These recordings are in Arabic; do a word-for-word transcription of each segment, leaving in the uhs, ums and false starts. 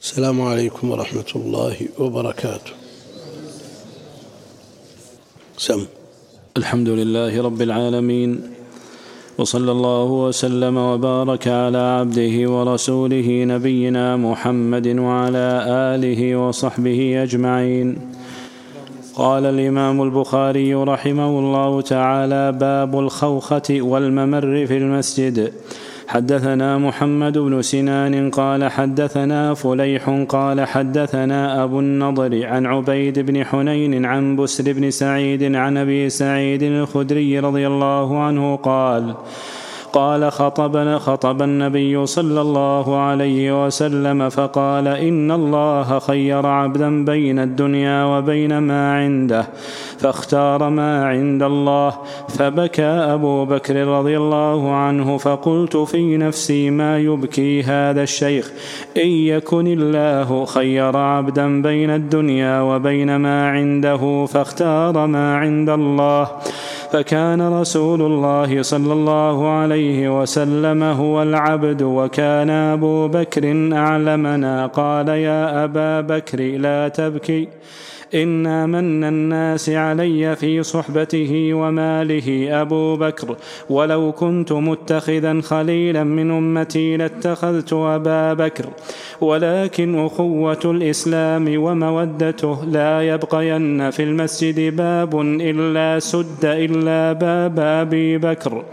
السلام عليكم ورحمة الله وبركاته. سم. الحمد لله رب العالمين، وصلى الله وسلم وبارك على عبده ورسوله نبينا محمد وعلى آله وصحبه أجمعين. قال الإمام البخاري رحمه الله تعالى: باب الخوخة والممر في المسجد. حدثنا محمد بن سنان قال حدثنا فليح قال حدثنا أبو النضر عن عبيد بن حنين عن بسر بن سعيد عن أبي سعيد الخدري رضي الله عنه قال قال خطبنا خطب النبي صلى الله عليه وسلم فقال: إن الله خير عبدا بين الدنيا وبين ما عنده فاختار ما عند الله، فبكى أبو بكر رضي الله عنه، فقلت في نفسي: ما يبكي هذا الشيخ؟ إن يكن الله خير عبدا بين الدنيا وبين ما عنده فاختار ما عند الله. فكان رسول الله صلى الله عليه وسلم هو العبد، وكان أبو بكر أعلمنا. قال: يا أبا بكر لا تبكي، إن من الناس علي في صحبته وماله أبو بكر، ولو كنت متخذا خليلا من أمتي لاتخذت أبا بكر، ولكن أخوة الإسلام ومودته لا يبقين في المسجد باب إلا سد إلا باب أبي بكر.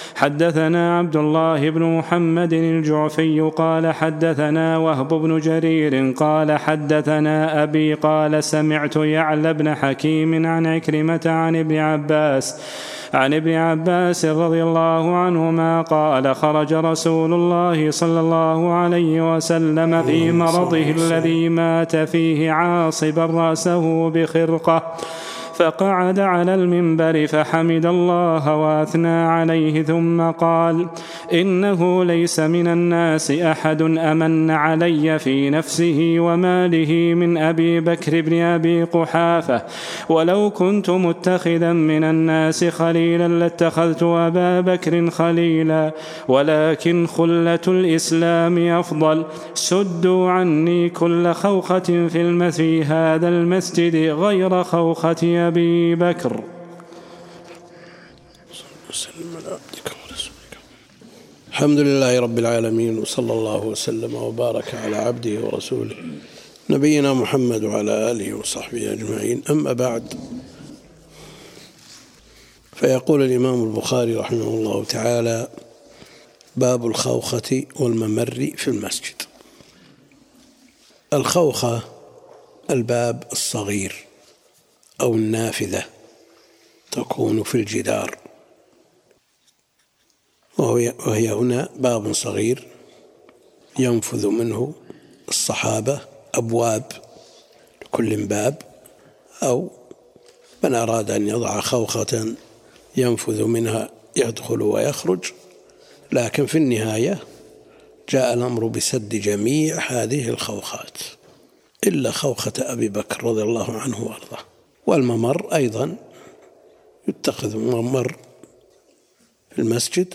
حدثنا عبد الله بن محمد الجعفي قال حدثنا وهب بن جرير قال حدثنا أبي قال سمعت يعلى بن حكيم عن عكرمة عن ابن عباس عن ابن عباس رضي الله عنهما قال: خرج رسول الله صلى الله عليه وسلم في مرضه الذي مات فيه عاصبا رأسه بخرقة، فقعد على المنبر فحمد الله وأثنى عليه، ثم قال: إنه ليس من الناس أحد أمن علي في نفسه وماله من أبي بكر بن أبي قحافة، ولو كنت متخذا من الناس خليلا لاتخذت أبا بكر خليلا، ولكن خلة الإسلام أفضل. سدوا عني كل خوخة في المسجد هذا المسجد غير خوخة أبي بكر. الحمد لله رب العالمين، وصلى الله وسلم وبارك على عبده ورسوله نبينا محمد وعلى آله وصحبه أجمعين. أما بعد، فيقول الإمام البخاري رحمه الله تعالى: باب الخوخة والممر في المسجد. الخوخة الباب الصغير أو النافذة تكون في الجدار، وهي هنا باب صغير ينفذ منه الصحابة، أبواب لكل باب، أو من أراد أن يضع خوخة ينفذ منها يدخل ويخرج. لكن في النهاية جاء الأمر بسد جميع هذه الخوخات إلا خوخة أبي بكر رضي الله عنه وارضاه. والممر أيضا يتخذ ممر في المسجد،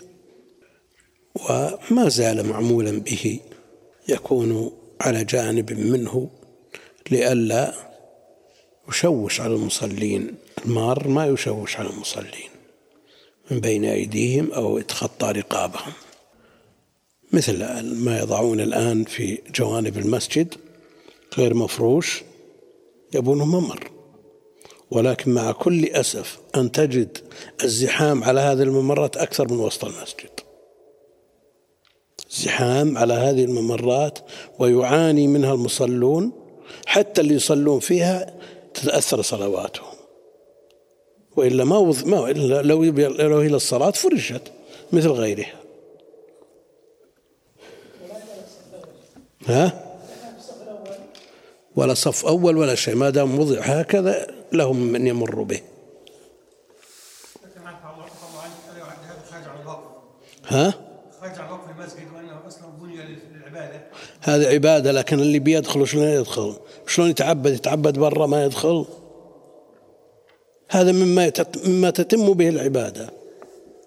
وما زال معمولا به، يكون على جانب منه لئلا يشوش على المصلين. المار ما يشوش على المصلين من بين أيديهم أو يتخطى رقابهم، مثل ما يضعون الآن في جوانب المسجد غير مفروش يبونه ممر. ولكن مع كل أسف أن تجد الزحام على هذه الممرات أكثر من وسط المسجد، زحام على هذه الممرات ويعاني منها المصلون، حتى اللي يصلون فيها تتأثر صلواتهم. وإلا ما وض... ما إلا لو لو إلى الصلاة فرشت مثل غيرها. ها؟ ولا صف أول ولا شيء، ما دام وضع هكذا لهم من يمر به. ها؟ هذه عبادة، لكن اللي بيدخل شلون يدخل؟ شلون يتعبد؟ يتعبد برا ما يدخل. هذا مما مما تتم به العبادة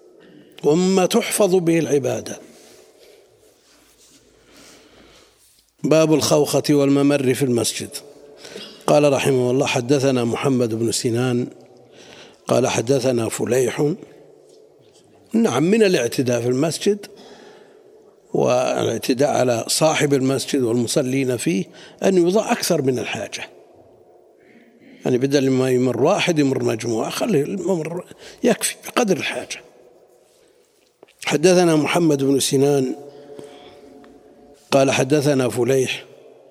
ومما تحفظ به العبادة. باب الخوخة والممر في المسجد. قال رحمه الله: حدثنا محمد بن سنان قال حدثنا فليح. نعم، من الاعتداء في المسجد والاعتداء على صاحب المسجد والمصلين فيه أن يوضع أكثر من الحاجة، يعني بدل ما يمر واحد يمر مجموعة، خليه الممر يكفي بقدر الحاجة. حدثنا محمد بن سنان قال حدثنا فليح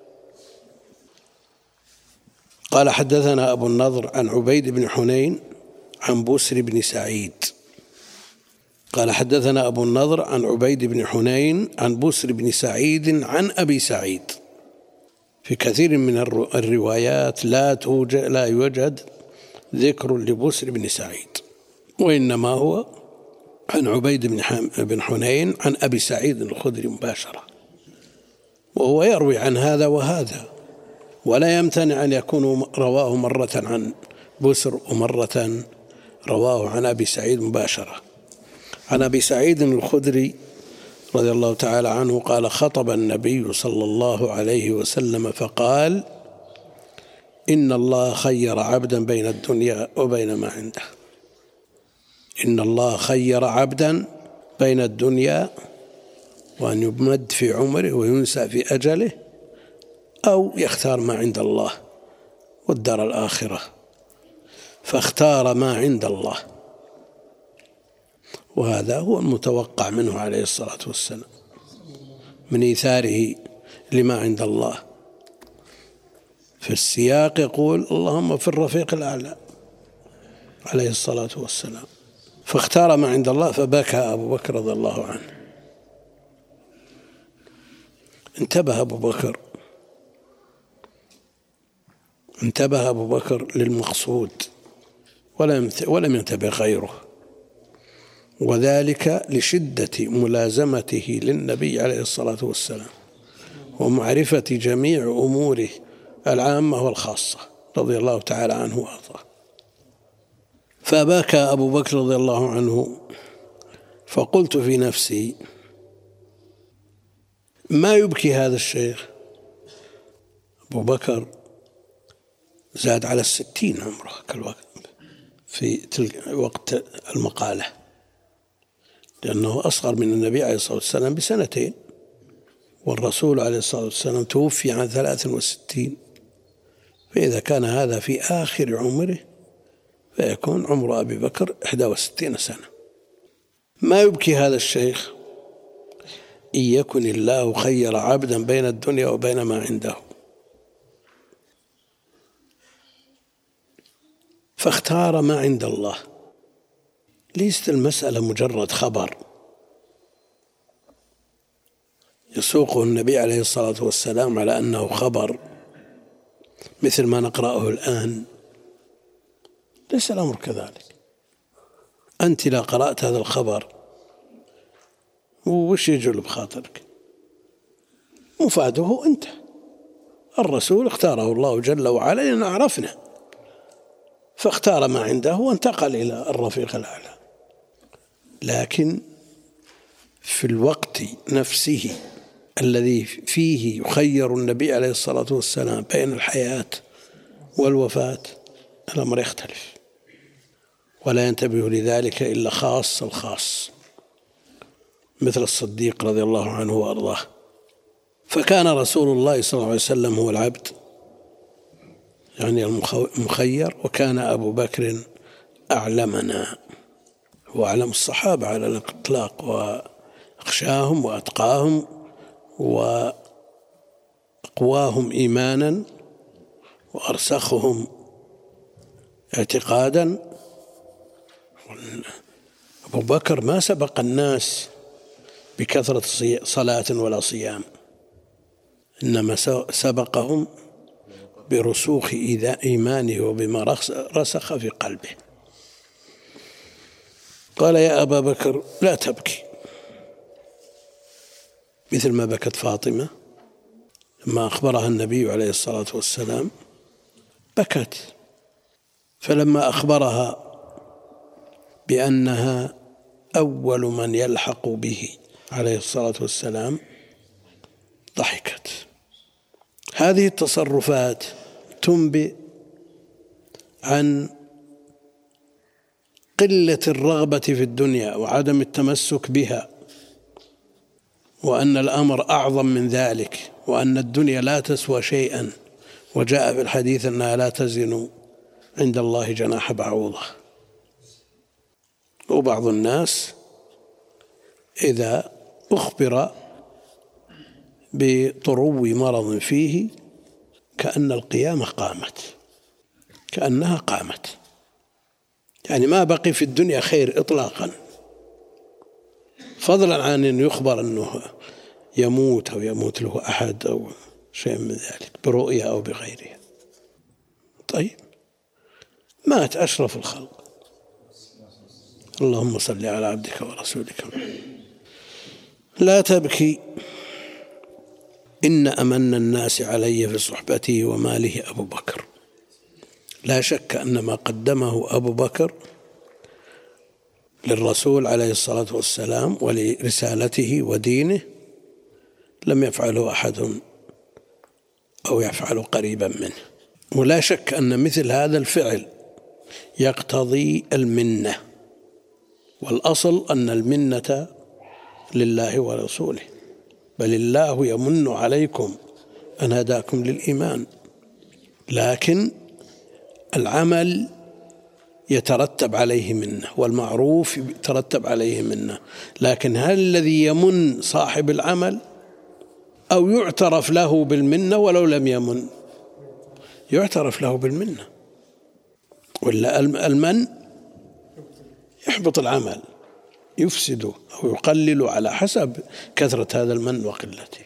قال حدثنا أبو النضر عن عبيد بن حنين عن بسر بن سعيد قال حدثنا أبو النضر عن عبيد بن حنين عن بسر بن سعيد عن أبي سعيد. في كثير من الروايات لا توجد لا يوجد ذكر لبسر بن سعيد، وإنما هو عن عبيد بن حنين عن أبي سعيد الخدري مباشرة، وهو يروي عن هذا وهذا، ولا يمتنع أن يكون رواه مرة عن بسر ومرة رواه عن أبي سعيد مباشرة. عن أبي سعيد الخدري رضي الله تعالى عنه قال: خطب النبي صلى الله عليه وسلم فقال: إن الله خير عبدا بين الدنيا وبين ما عنده. إن الله خير عبدا بين الدنيا وأن يمد في عمره وينسى في أجله، أو يختار ما عند الله والدار الآخرة، فاختار ما عند الله، وهذا هو المتوقع منه عليه الصلاة والسلام من إيثاره لما عند الله. في السياق يقول: اللهم في الرفيق الأعلى عليه الصلاة والسلام، فاختار ما عند الله، فبكى أبو بكر رضي الله عنه. انتبه أبو بكر انتبه أبو بكر للمقصود ولم ينتبه غيره، وذلك لشدة ملازمته للنبي عليه الصلاة والسلام ومعرفة جميع أموره العامة والخاصة رضي الله تعالى عنه وأرضاه. فبكى أبو بكر رضي الله عنه، فقلت في نفسي: ما يبكي هذا الشيخ؟ أبو بكر زاد على الستين عمره كالوقت في تلك وقت المقالة، لأنه أصغر من النبي عليه الصلاة والسلام بسنتين، والرسول عليه الصلاة والسلام توفي عن ثلاث وستين، فإذا كان هذا في آخر عمره فيكون عمر أبي بكر إحدى وستين سنة. ما يبكي هذا الشيخ؟ إن يكن الله خير عبدا بين الدنيا وبين ما عنده، فاختار ما عند الله. ليست المسألة مجرد خبر يسوقه النبي عليه الصلاة والسلام على أنه خبر مثل ما نقرأه الآن، ليس الأمر كذلك. أنت لا قرأت هذا الخبر وش يجل بخاطرك؟ مفاده أنت، الرسول اختاره الله جل وعلا لأن عرفنا، فاختار ما عنده وانتقل إلى الرفيق الأعلى. لكن في الوقت نفسه الذي فيه يخير النبي عليه الصلاة والسلام بين الحياة والوفاة الأمر يختلف، ولا ينتبه لذلك إلا خاص الخاص مثل الصديق رضي الله عنه وأرضاه. فكان رسول الله صلى الله عليه وسلم هو العبد، يعني المخير، وكان أبو بكر أعلمنا، هو أعلم الصحابة على الإطلاق وأخشاهم وأتقاهم وأقواهم إيمانا وأرسخهم اعتقادا. أبو بكر ما سبق الناس بكثرة صلاة ولا صيام، إنما سبقهم برسوخ إيمانه وبما رسخ في قلبه. قال: يا أبا بكر لا تبكي، مثل ما بكت فاطمة لما أخبرها النبي عليه الصلاة والسلام بكت، فلما أخبرها بأنها أول من يلحق به عليه الصلاة والسلام ضحكت هذه التصرفات تنبئ عن قلة الرغبة في الدنيا وعدم التمسك بها، وأن الأمر أعظم من ذلك، وأن الدنيا لا تسوى شيئا، وجاء في الحديث أنها لا تزن عند الله جناح بعوضة. وبعض الناس إذا أخبر بطرو مرض فيه كأن القيامة قامت، كأنها قامت، يعني ما بقي في الدنيا خير إطلاقا، فضلا عن أن يخبر أنه يموت أو يموت له أحد أو شيء من ذلك برؤية أو بغيرها. طيب مات أشرف الخلق، اللهم صل على عبدك ورسولك. لا تبكي، إن أمن الناس علي في صحبته وماله أبو بكر. لا شك أن ما قدمه أبو بكر للرسول عليه الصلاة والسلام ولرسالته ودينه لم يفعله أحد أو يفعل قريبا منه. ولا شك أن مثل هذا الفعل يقتضي المنة، والأصل أن المنة لله ورسوله، بل الله يمن عليكم أن هداكم للإيمان، لكن العمل يترتب عليه منه والمعروف يترتب عليه منه. لكن هل الذي يمن صاحب العمل أو يعترف له بالمنة ولو لم يمن؟ يعترف له بالمنة، ولا المن يحبط العمل، يفسده أو يقلله على حسب كثرة هذا المن وقلته.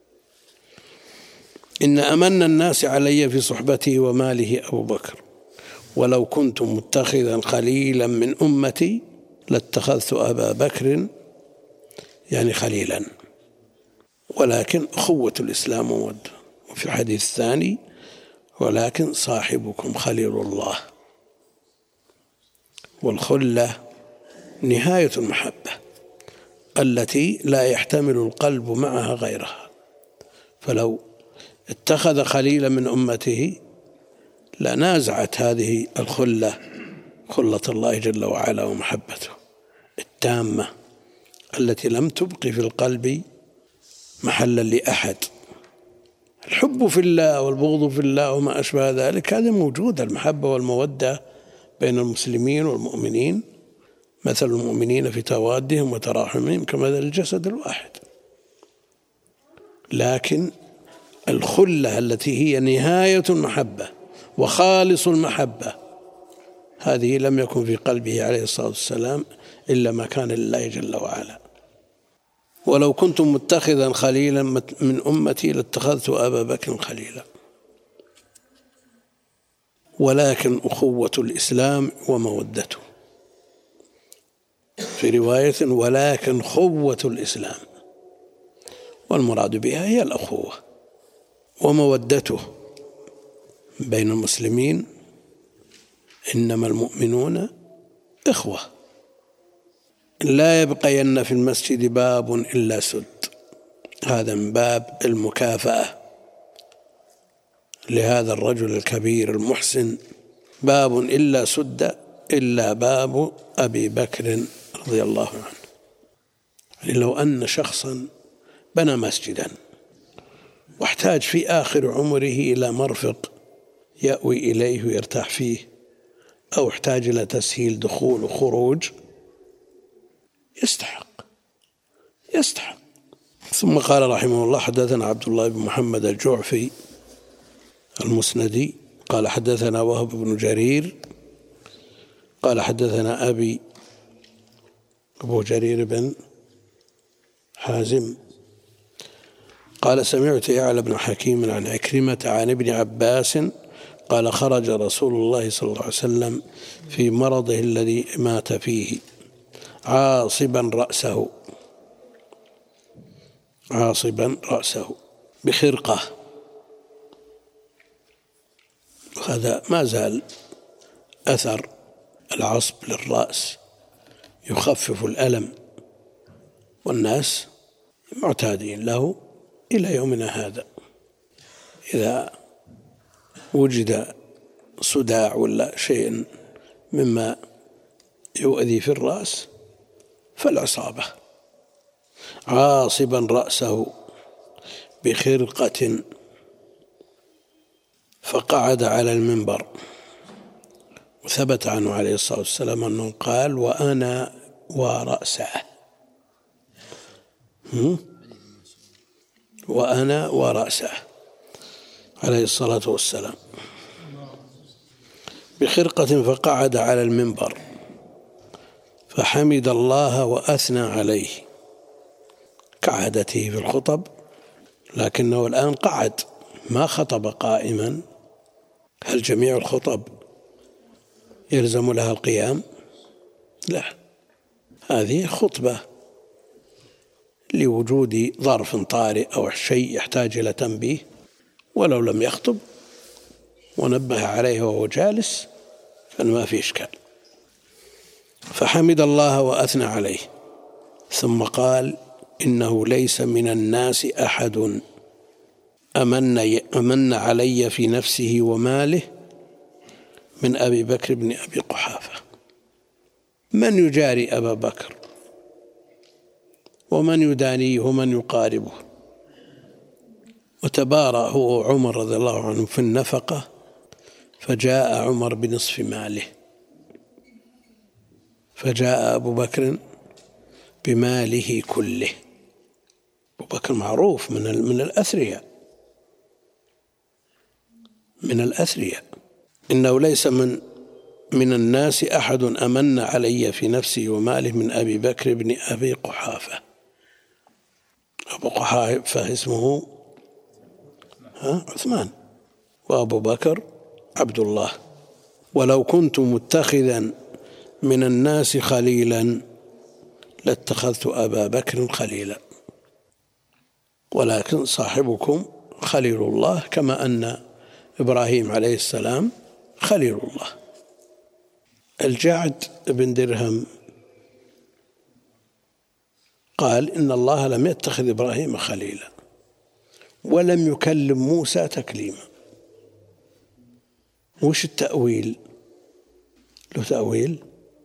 إن أمن الناس علي في صحبته وماله أبو بكر، ولو كنت متخذا خليلا من أمتي لاتخذت أبا بكر يعني خليلا، ولكن أخوة الإسلام وموده. وفي الحديث الثاني ولكن صاحبكم خليل الله. والخلة نهاية المحبة التي لا يحتمل القلب معها غيرها، فلو اتخذ خليلا من أمته لنازعت هذه الخلة خلة الله جل وعلا ومحبته التامة التي لم تبقي في القلب محلا لأحد. الحب في الله والبغض في الله وما أشبه ذلك هذا موجود، المحبة والمودة بين المسلمين والمؤمنين، مثل المؤمنين في توادهم وتراحمهم كمثل الجسد الواحد. لكن الخلة التي هي نهاية المحبة وخالص المحبة هذه لم يكن في قلبه عليه الصلاة والسلام إلا ما كان لله جل وعلا. ولو كنت متخذا خليلا من أمتي لاتخذت أبا بكر خليلا، ولكن أخوة الإسلام ومودته، في رواية ولكن خوة الإسلام، والمراد بها هي الأخوة ومودته بين المسلمين. إنما المؤمنون إخوة. لا يبقين في المسجد باب إلا سد، هذا من باب المكافأة لهذا الرجل الكبير المحسن، باب إلا سد إلا باب أبي بكر رضي الله عنه. يعني لو أن شخصا بنى مسجدا واحتاج في آخر عمره إلى مرفق يأوي إليه ويرتاح فيه، أو احتاج إلى تسهيل دخول وخروج، يستحق يستحق ثم قال رحمه الله حدثنا عبد الله بن محمد الجعفي المسندي قال حدثنا وهب بن جرير قال حدثنا أبي أبو جرير بن حازم قال سمعت يعلى بن حكيم عن عكرمة عن ابن عباس قال خرج رسول الله صلى الله عليه وسلم في مرضه الذي مات فيه عاصبا رأسه عاصبا رأسه بخرقة، هذا ما زال أثر العصب للرأس يخفف الألم، والناس معتادين له إلى يومنا هذا، إذا وجد صداع ولا شيء مما يؤذي في الرأس فالعصابة. عاصبا رأسه بخرقة فقعد على المنبر. وثبت عنه عليه الصلاة والسلام أنه قال: وأنا ورأسه، وأنا ورأسه عليه الصلاة والسلام، بخرقة فقعد على المنبر فحمد الله وأثنى عليه كعادته في الخطب، لكنه الآن قعد ما خطب قائما. هل جميع الخطب يلزم لها القيام؟ لا، هذه خطبة لوجود ظرف طارئ أو شيء يحتاج إلى تنبيه، ولو لم يخطب ونبه عليه وهو جالس فما في إشكال. فحمد الله وأثنى عليه ثم قال: إنه ليس من الناس أحد أمن, أمن علي في نفسه وماله من أبي بكر بن أبي قحافة. من يجاري أبا بكر ومن يدانيه ومن يقاربه؟ وتبارى هو عمر رضي الله عنه في النفقة، فجاء عمر بنصف ماله، فجاء أبو بكر بماله كله. أبو بكر معروف من من الأثرياء من الأثرياء إنه ليس من من الناس أحد أمن علي في نفسي وماله من أبي بكر بن أبي قحافة. أبو قحافة اسمه ها عثمان، وأبو بكر عبد الله. ولو كنت متخذا من الناس خليلا لاتخذت أبا بكر خليلا، ولكن صاحبكم خليل الله كما أن إبراهيم عليه السلام خليل الله. الجعد بن درهم قال: إن الله لم يتخذ إبراهيم خليلا ولم يكلم موسى تكليما. وش التأويل؟ له تأويل؟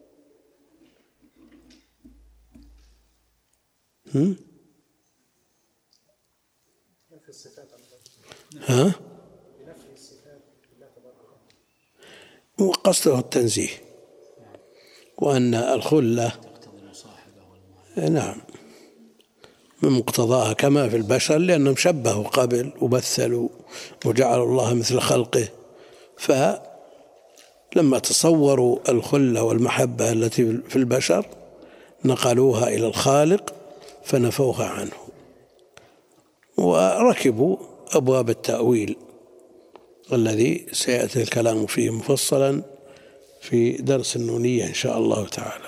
هم؟ ها؟ وقصده التنزيه، وأن الخلة نعم من مقتضاها كما في البشر، لأنهم شبهوا قبل وبثلوا وجعلوا الله مثل خلقه، فلما تصوروا الخلة والمحبة التي في البشر نقلوها إلى الخالق فنفوها عنه، وركبوا أبواب التأويل الذي سيأتي الكلام فيه مفصلا في درس النونية إن شاء الله تعالى.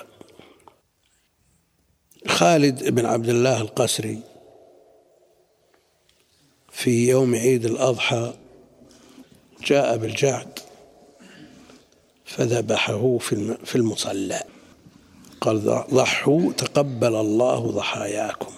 خالد بن عبد الله القسري في يوم عيد الأضحى جاء بالجعد فذبحه في المصلى، قال: ضحوا تقبل الله ضحاياكم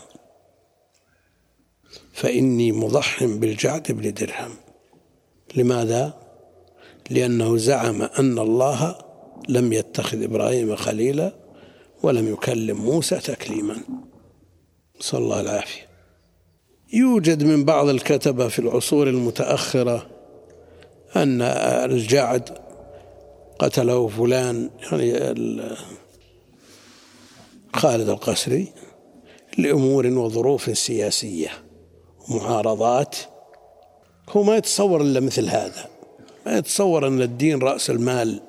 فإني مضح بالجعد بن درهم. لماذا؟ لأنه زعم أن الله لم يتخذ إبراهيم خليلا ولم يكلم موسى تكليما، صلى الله العافية. يوجد من بعض الكتبة في العصور المتأخرة أن الجعد قتله فلان، يعني خالد القسري، لأمور وظروف سياسية ومعارضات. هو ما يتصور إلا مثل هذا، ما يتصور أن الدين رأس المال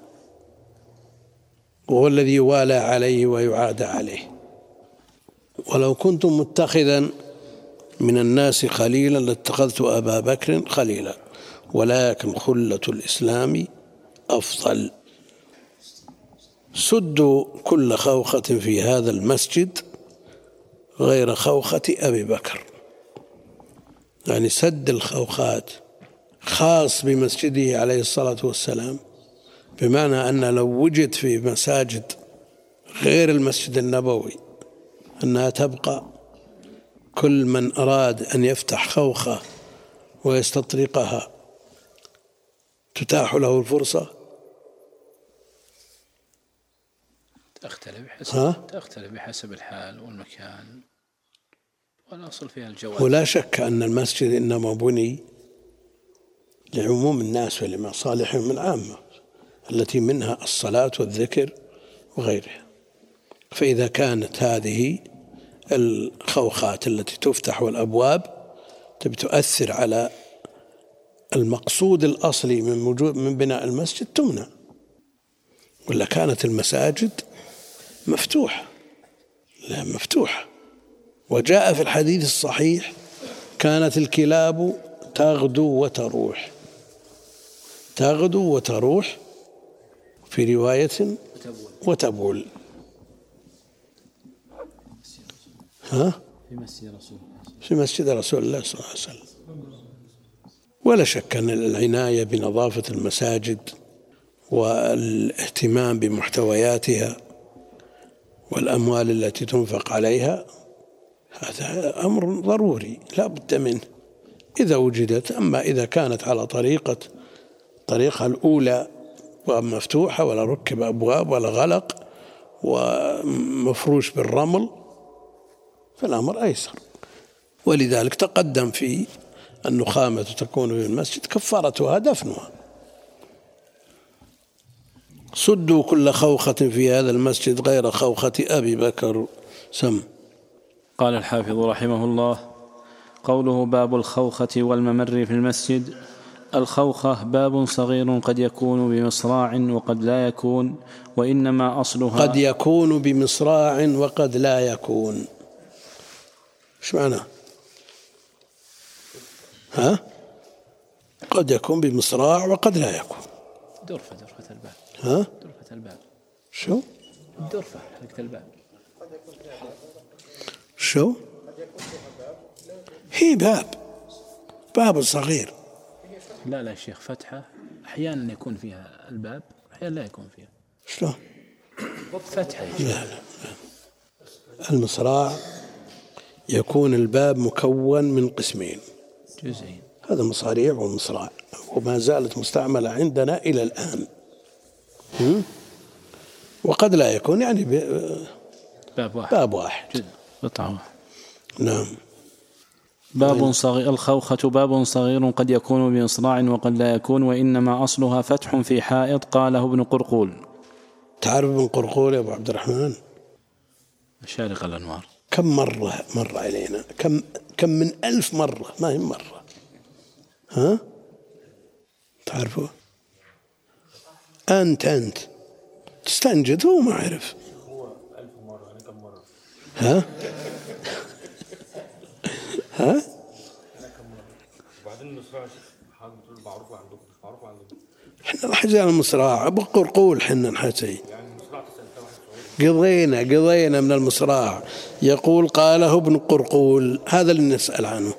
وهو الذي يوالى عليه ويعاد عليه. ولو كنت متخذا من الناس خليلا لاتخذت أبا بكر خليلا، ولكن خلة الإسلام أفضل. سدوا كل خوخة في هذا المسجد غير خوخة أبي بكر، يعني سد الخوخات خاص بمسجده عليه الصلاة والسلام، بمعنى أن لو وجد في مساجد غير المسجد النبوي أنها تبقى، كل من أراد أن يفتح خوخة ويستطرقها تتاح له الفرصة؟ تختلف بحسب تختلف بحسب الحال والمكان، والأصل فيها الجواز. ولا شك أن المسجد إنما بني لعموم الناس ولمصالحهم العامة التي منها الصلاة والذكر وغيرها. فإذا كانت هذه الخوخات التي تفتح والأبواب تبي تؤثر على المقصود الأصلي من وجود من بناء المسجد تمنع، ولا كانت المساجد مفتوحة لا مفتوحة. وجاء في الحديث الصحيح كانت الكلاب تغدو وتروح، تغدو وتروح في رواية وتبول. ها؟ في مسجد رسول الله في مسجد رسول الله صلى الله عليه وسلم. ولا شك أن العناية بنظافة المساجد والاهتمام بمحتوياتها والأموال التي تنفق عليها هذا أمر ضروري لا بد منه إذا وجدت. أما إذا كانت على طريقة طريقها الأولى ومفتوحة ولا ركب أبواب ولا غلق ومفروش بالرمل فالأمر أيسر. ولذلك تقدم في النخامة تكون في المسجد كفارتها دفنها. صدوا كل خوخة في هذا المسجد غير خوخة أبي بكر. سم. قال الحافظ رحمه الله: قوله باب الخوخة والممر في المسجد. الخوخة باب صغير قد يكون بمصراع وقد لا يكون، وإنما أصلها قد يكون بمصراع وقد لا يكون. ايش معناه؟ ها؟ قد يكون بمصراع وقد لا يكون. درفة درفة الباب. ها؟ درفة الباب. شو؟ درفة حلقة الباب. شو؟ هي باب باب صغير. لا لا شيخ، فتحة أحيانا يكون فيها الباب أحيانا لا يكون فيها. شلون؟ فتحة. لا لا لا. المصراع يكون الباب مكون من قسمين جزئين، هذا المصاريع والمصراع، وما زالت مستعملة عندنا إلى الآن. وقد لا يكون يعني باب واحد باب واحد قطعة واحد. نعم. باب صغير. الخوخة باب صغير قد يكون بمصراع وقد لا يكون، وإنما أصلها فتح في حائط. قاله ابن قرقول. تعرف ابن قرقول يا أبو عبد الرحمن؟ مشارق الأنوار. كم مرة مر علينا، كم كم من ألف مرة، ما هي مرة. ها؟ تعرفه؟ أنت أنت تستنجد هو ما عرف. هو ألف مرة أنا كم مرة؟ ها؟ ها؟ أنا كم مرة؟ وبعدين المصراع حاجة بتقول معروفة عندكم مش معروفة عندكم. إحنا الحجال المصراع أبو قرقول حنا نحكي. يعني المصراع تسأل واحد سعودي. قضينا قضينا من المصراع. يقول قاله ابن قرقول، هذا اللي نسأل عنه.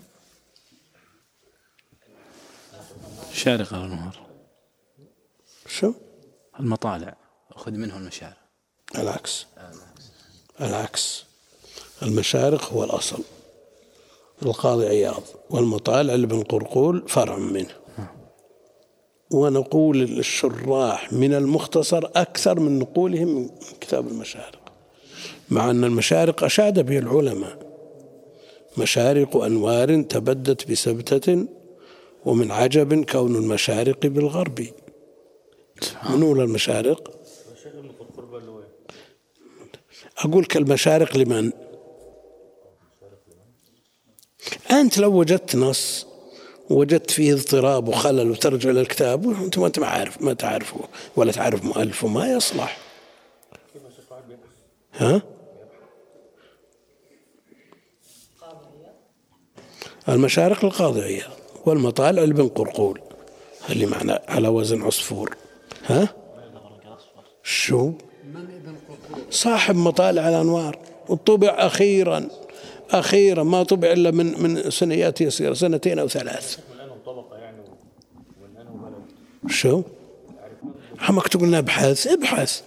شارق الأنوار. شو؟ المطالع أخذ منه المشارق. العكس العكس المشارق هو الأصل، القاضي عياض، والمطالع لابن قرقول فرع منه. ونقول الشراح من المختصر أكثر من نقولهم من كتاب المشارق، مع أن المشارق أشاد به العلماء. مشارق أنوار تبدت بسبتة، ومن عجب كون المشارق بالغرب. من أولى المشارق؟ أقول كالمشارق لمن؟ أنت لو وجدت نص وجدت فيه اضطراب وخلل وترجع للكتاب وأنت ما أنت ما عارف ما تعرفه ولا تعرف مؤلفه ما يصلح. ها؟ المشارق القاضي عياض، والمطالع لابن قرقول اللي معنا على وزن عصفور. ها؟ شو؟ صاحب مطالع الأنوار، وطبع أخيرا أخيرا ما طبع إلا من من سنوات يسيرة، سنتين أو ثلاث. شو؟ حمك تقولنا ابحث ابحث.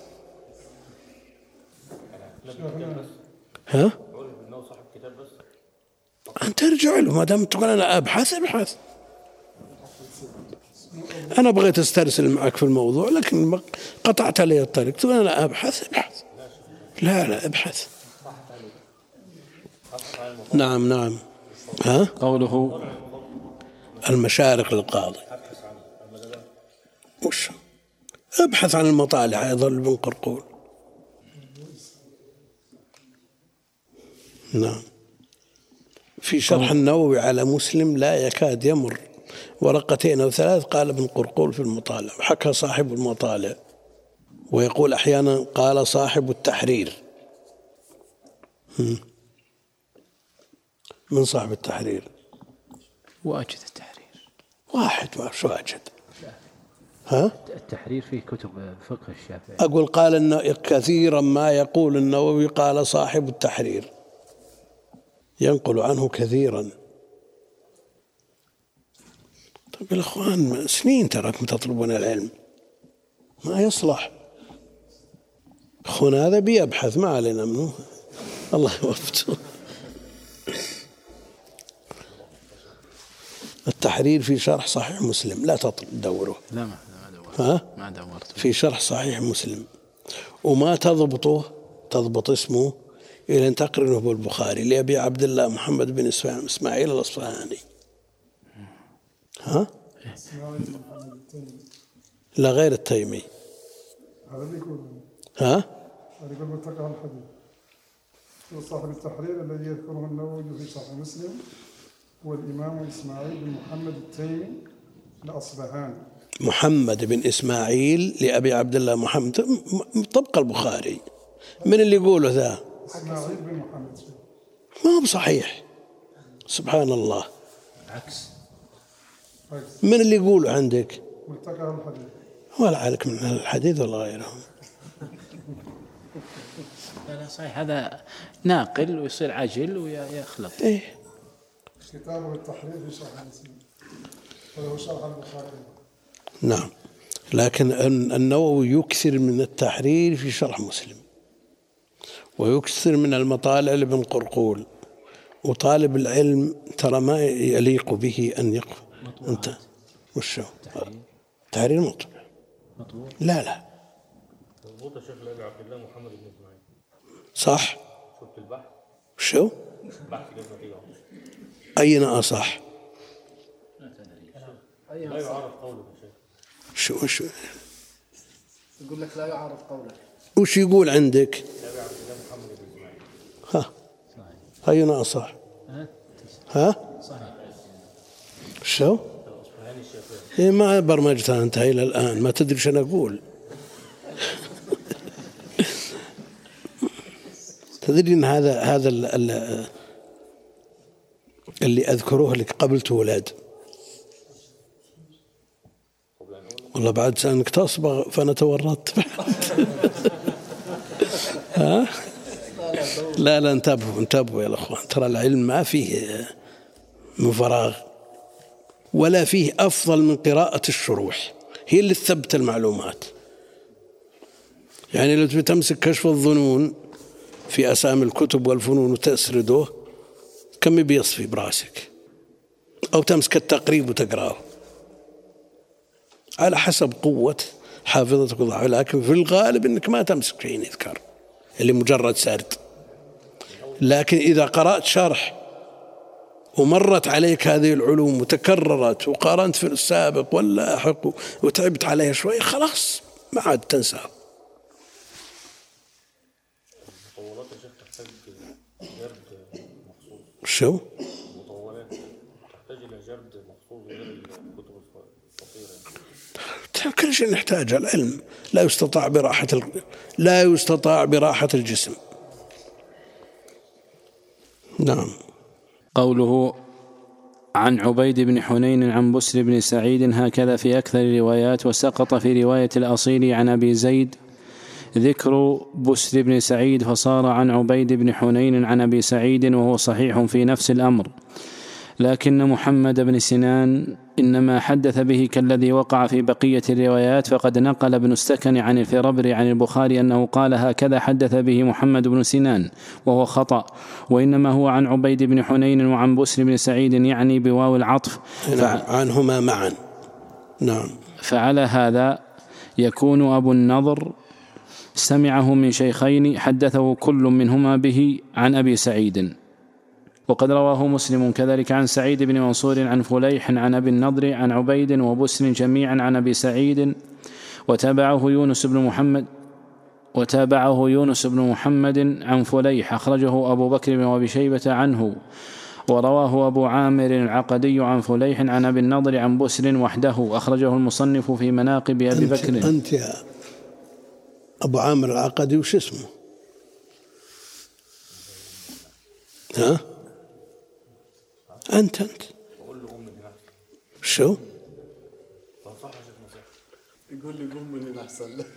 ها؟ أنت ارجع له، ما دام تقول أنا أبحث ابحث. أنا بغيت أسترسل معك في الموضوع لكن قطعت علي الطريق، تقول أنا أبحث ابحث. لا لا ابحث. نعم نعم. ها؟ قوله المشارق للقاضي وش؟ ابحث عن المطالع أيضا لابن قرقول. نعم. في شرح النووي على مسلم لا يكاد يمر ورقتين أو ثلاث قال ابن قرقول في المطالع، حكى صاحب المطالع، ويقول أحيانا قال صاحب التحرير. من صاحب التحرير؟ واجد التحرير واحد ما شو واجد. ها؟ التحرير في كتب فقه الشافعي. أقول قال إن كثيرا ما يقول النووي قال صاحب التحرير، ينقل عنه كثيرا. طيب الأخوان سنين تراكم تطلبون العلم، ما يصلح. أخونا هذا بيبحث ما علينا منه، الله يوفقه. التحرير في شرح صحيح مسلم، لا تدوره. لا ما دورت. ها؟ ما دورت. في شرح صحيح مسلم، وما تضبطه تضبط اسمه إلى أن تقرنه بالبخاري لأبي عبد الله محمد بن إسماعيل الأصفهاني. ها؟ لا غير التيمي. ها؟ هذا يقول متقى الحديث وصاحب التحرير الذي يذكره النووي في صحيح مسلم هو الإمام إسماعيل بن محمد التيمي الأصبهاني. محمد بن إسماعيل لأبي عبد الله محمد طبق البخاري. من اللي يقوله ذا؟ إسماعيل بن محمد. ما هو بصحيح، سبحان الله. عكس. من اللي يقوله عندك؟ ملتقى الحديث. ولا عليك من الحديث ولا غيره. لا صحيح، هذا ناقل ويصير عجل ويخلط. إيه. كتابه التحرير في شرح مسلم وله شرح البخاري. نعم، لكن النووي يكثر من التحرير في شرح مسلم، ويكثر من المطالع لابن قرقول. وطالب العلم ترى ما يليق به أن يقف. أنت وشو؟ تحرير مطبوع. لا لا. مضبوط يا شيخ لأبي عبد الله محمد بن إسماعيل. صح. شفت البحث؟ شو؟ البحث جاب نتيجة. أين أصح؟ لا يعرف قوله يا شيخ. شو شو؟ يقول لك لا يعرف قولك. وش يقول عندك؟ لأبي عبد الله محمد بن إسماعيل. ها. أين أصح؟ ها؟ صحيح. شو؟ إيه ما برمجتها أنت إلى الآن، ما تدري شو أنا أقول. تدري إن هذا هذا اللي أذكره لك قبل تولد، والله بعد سأنك تصبغ فأنا تورطت. ها؟ لا لا انتبهوا انتبهوا يا الأخوان، ترى العلم ما فيه من فراغ، ولا فيه أفضل من قراءة الشروح، هي اللي تثبت المعلومات. يعني لو تمسك كشف الظنون في أسامي الكتب والفنون وتسرده كم بيصفي براسك، أو تمسك التقريب وتقراه على حسب قوة حافظتك وضعها، لكن في الغالب أنك ما تمسك شيء يذكر اللي مجرد سرد. لكن إذا قرأت شرح ومرت عليك هذه العلوم وتكررت وقارنت في السابق واللاحق وتعبت عليها شوي، خلاص ما عاد تنسى. المطولات يا شيخ تحتاج جرد مخصوص. شو؟ المطولات تحتاج إلى جرد مخصوص غير الكتب القصيرة. كل شيء نحتاج العلم، لا يستطاع براحة ال... لا يستطاع براحة الجسم. نعم. قوله عن عبيد بن حنين عن بسر بن سعيد هكذا في أكثر الروايات، وسقط في رواية الأصيل عن أبي زيد ذكر بسر بن سعيد، فصار عن عبيد بن حنين عن أبي سعيد، وهو صحيح في نفس الأمر. لكن محمد بن سنان إنما حدث به كالذي وقع في بقية الروايات، فقد نقل ابن السكن عن الفربري عن البخاري أنه قال هكذا حدث به محمد بن سنان، وهو خطأ، وإنما هو عن عبيد بن حنين وعن بسر بن سعيد، يعني بواو العطف، نعم عنهما معا. نعم. فعلى هذا يكون أبو النضر سمعه من شيخين حدثه كل منهما به عن أبي سعيد. وقد رواه مسلم كذلك عن سعيد بن منصور عن فليح عن أبي النضر عن عبيد وبسر جميعا عن أبي سعيد، وتابعه يونس بن محمد وتابعه يونس بن محمد عن فليح، أخرجه أبو بكر بن أبي شيبة عنه. ورواه أبو عامر العقدي عن فليح عن أبي النضر عن بسر وحده، أخرجه المصنف في مناقب أبي أنت بكر. أنت يا أبو عامر العقدي وش اسمه؟ ها؟ أنت أنت شو؟ يقول لي قوم من هنا أحسن لك.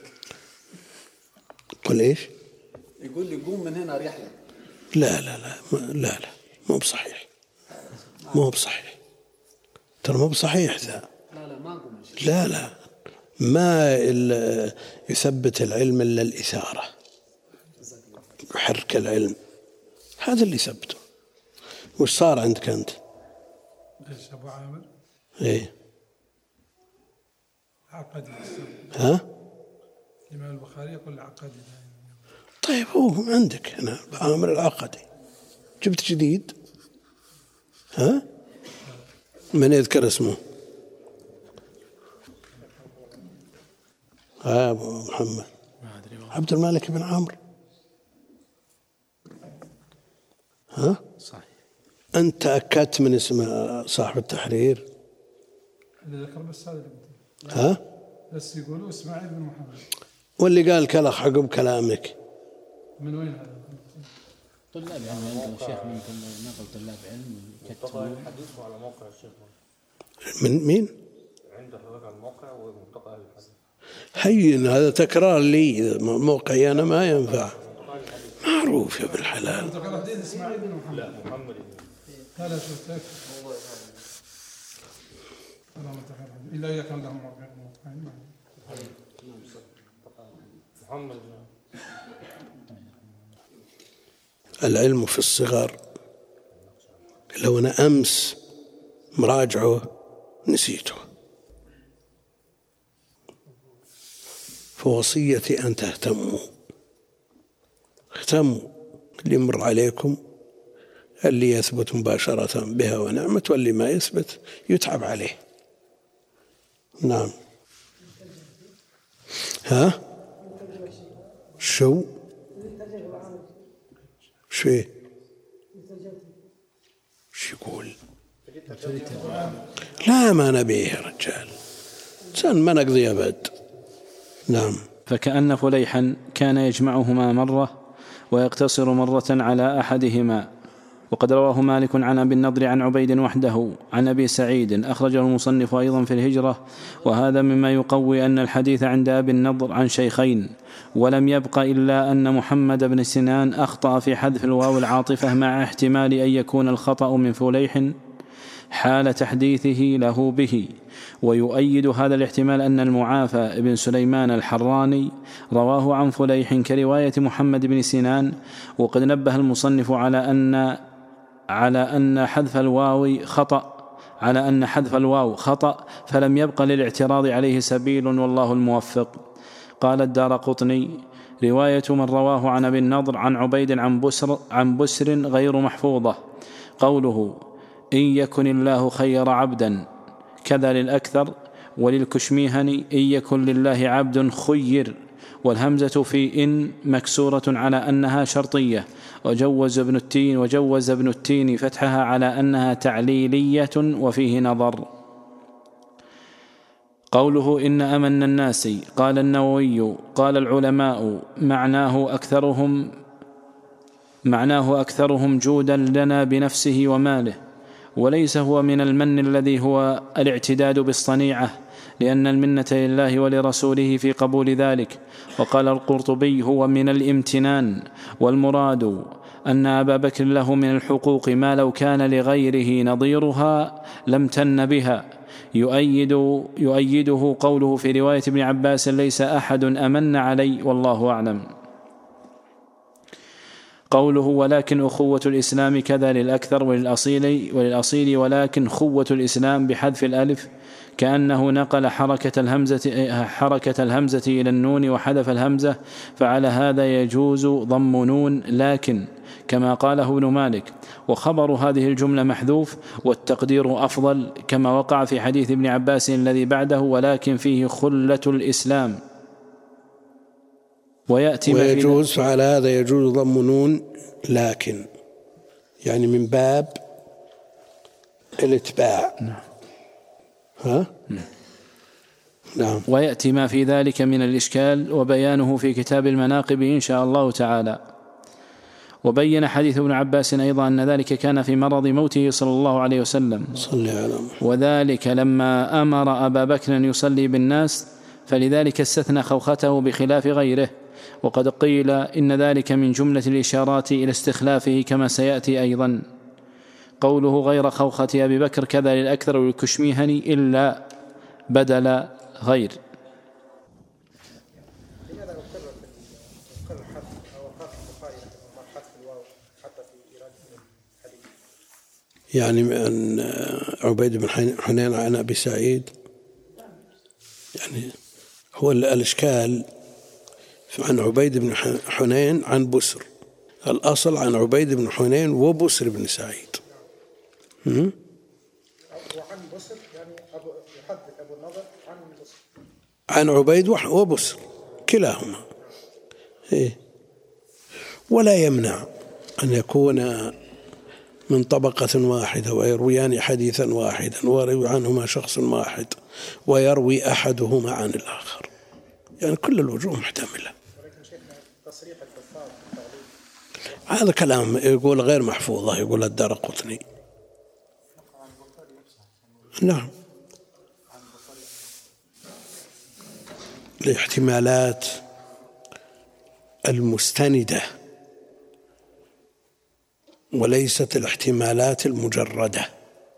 قل إيش؟ يقول لي قوم من هنا أريح لك. لا لا لا لا لا مو بصحيح، مو بصحيح، ترى مو بصحيح ذا. لا لا ما أقوم. لا لا ما يثبت العلم إلا الإثارة وحرك العلم، هذا اللي يثبته. وش صار عندك أنت؟ ايش ابو عامر؟ ايه عقدي. ها؟ الإمام البخاري يقول عقدي. طيب هو عندك هنا أبو عامر العقدي، جبت جديد؟ ها؟ من يذكر اسمه؟ ها أبو محمد عبد الملك بن عمرو. ها؟ صحيح. أنت تأكدت من اسم صاحب التحرير؟ اللي ذكر بس هذا. ها؟ بس يقولوا إسماعيل بن محمد. واللي قال كلخ عقب كلامك من وين هذا؟ طلاب علم عندنا شيخ من نقل طلاب علم ملتقى الحديث على موقع الشيخ. من مين؟ عند حضرتك على الموقع وملتقى أهل الحديث. هين هذا تكرار لي، موقعي أنا ما ينفع. معروف يا ابن الحلال. ملتقى الحديث إسماعيل بن محمد. لا محمد. لا لا شوف تكفى. إلا إذا كان لهم موقع. محمد. العلم في الصغر، لو أنا أمس مراجعه نسيته. فوصيتي أن تهتموا، اهتموا اللي يمر عليكم، اللي يثبت مباشرة بها ونعمت، واللي ما يثبت يتعب عليه. نعم. ها؟ شو؟ شو ايه؟ شو يقول؟ لا ما نبيه يا رجال، سن ما نقضي أبد. نعم. فكأن فليحا كان يجمعهما مرة ويقتصر مرة على أحدهما. وقد رواه مالك عن أبي النضر عن عبيد وحده عن أبي سعيد، أخرجه المصنف أيضا في الهجرة، وهذا مما يقوي أن الحديث عند أبي النضر عن شيخين، ولم يبق إلا أن محمد بن سنان أخطأ في حذف الواو العاطفة، مع احتمال أن يكون الخطأ من فليح حال تحديثه له به. ويؤيد هذا الاحتمال أن المعافى بن سليمان الحراني رواه عن فليح كرواية محمد بن سنان. وقد نبه المصنف على أن على أن حذف الواو خطأ على أن حذف الواو خطأ فلم يبق للاعتراض عليه سبيل، والله الموفق. قال الدارقطني: رواية من رواه عن أبي النضر عن عبيد عن بسر, عن بسر غير محفوظة. قوله إن يكن الله خير عبدا كذا للأكثر، وللكشميهني إن يكن لله عبد خير، والهمزة في إن مكسورة على أنها شرطية. وجوز ابن التين وجوز ابن التين فتحها على أنها تعليلية، وفيه نظر. قوله إن أمن الناس، قال النووي قال العلماء معناه أكثرهم معناه أكثرهم جودا لنا بنفسه وماله، وليس هو من المن الذي هو الاعتداد بالصنيعة، لأن المنة لله ولرسوله في قبول ذلك. وقال القرطبي هو من الامتنان، والمراد أن أبا بكر له من الحقوق ما لو كان لغيره نظيرها لم تن بها، يؤيد يؤيده قوله في رواية ابن عباس: ليس أحد أمن علي والله أعلم. قوله: ولكن أخوة الإسلام كذا للأكثر وللأصيل, وللأصيل ولكن خوة الإسلام بحذف الألف، كأنه نقل حركة الهمزة, حركة الهمزة إلى النون وحذف الهمزة، فعلى هذا يجوز ضم نون لكن كما قاله ابن مالك، وخبر هذه الجملة محذوف والتقدير أفضل كما وقع في حديث ابن عباس الذي بعده: ولكن فيه خلة الإسلام. ويأتي ويجوز فعلى هذا يجوز ضم نون لكن، يعني من باب الاتباع. نعم. ها؟ نعم. ويأتي ما في ذلك من الإشكال وبيانه في كتاب المناقب إن شاء الله تعالى. وبين حديث ابن عباس أيضا أن ذلك كان في مرض موته صلى الله عليه وسلم، صلى على محمد. وذلك لما أمر أبا بكر يصلي بالناس، فلذلك استثنى خوخته بخلاف غيره. وقد قيل إن ذلك من جملة الإشارات إلى استخلافه كما سيأتي أيضا. قوله: غير خوخة أبي بكر كذا للأكثر والكشميهني إلا بدل غير. يعني أن عبيد بن حنين عن أبي سعيد، يعني هو الإشكال عن عبيد بن حنين عن بسر، الأصل عن عبيد بن حنين وبسر بن سعيد. وعن بسر يعني يحدث أبو النضر عن بسر، عن عبيد وبسر كلاهما. إيه؟ ولا يمنع أن يكون من طبقة واحدة ويرويان حديثا واحدا ويروي عنهما شخص واحد ويروي أحدهما عن الآخر، يعني كل الوجوه محتملة. هذا كلام يقول غير محفوظة، يقول الدارقطني. نعم، الاحتمالات المستندة وليست الاحتمالات المجردة،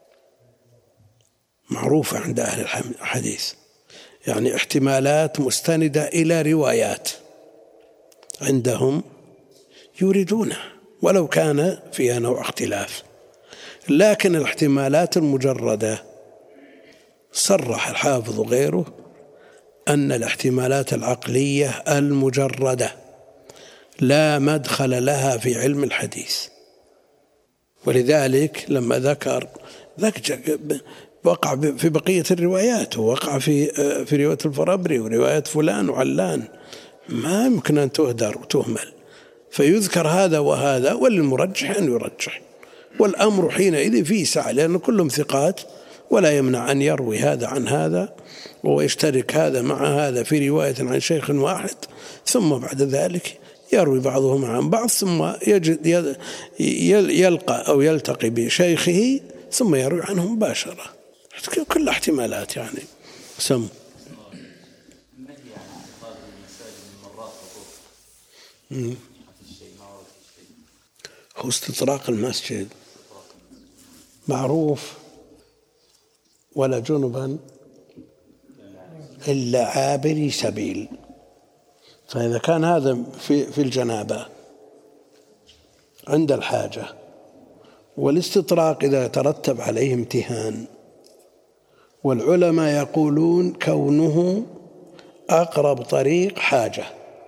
معروفة عند أهل الحديث، يعني احتمالات مستندة إلى روايات عندهم يريدونها ولو كان فيها نوع اختلاف. لكن الاحتمالات المجردة صرح الحافظ غيره أن الاحتمالات العقلية المجردة لا مدخل لها في علم الحديث، ولذلك لما ذكر ذكر وقع في بقية الروايات، ووقع في في رواية الفرابري ورواية فلان وعلان، ما يمكن أن تهدر وتهمل، فيذكر هذا وهذا، والمرجح أن يرجح، والأمر حينئذ فيه سعة، لأن كلهم ثقات ولا يمنع أن يروي هذا عن هذا ويشترك هذا مع هذا في رواية عن شيخ واحد، ثم بعد ذلك يروي بعضهم عن بعض، ثم يجد يلقى أو يلتقي بشيخه ثم يروي عنه مباشرة. كل احتمالات يعني سم. هو استطراق المسجد معروف، ولا جنبا إلا عابري سبيل، فإذا كان هذا في في الجنابة عند الحاجة، والاستطراق إذا ترتب عليه امتهان، والعلماء يقولون كونه أقرب طريق حاجة،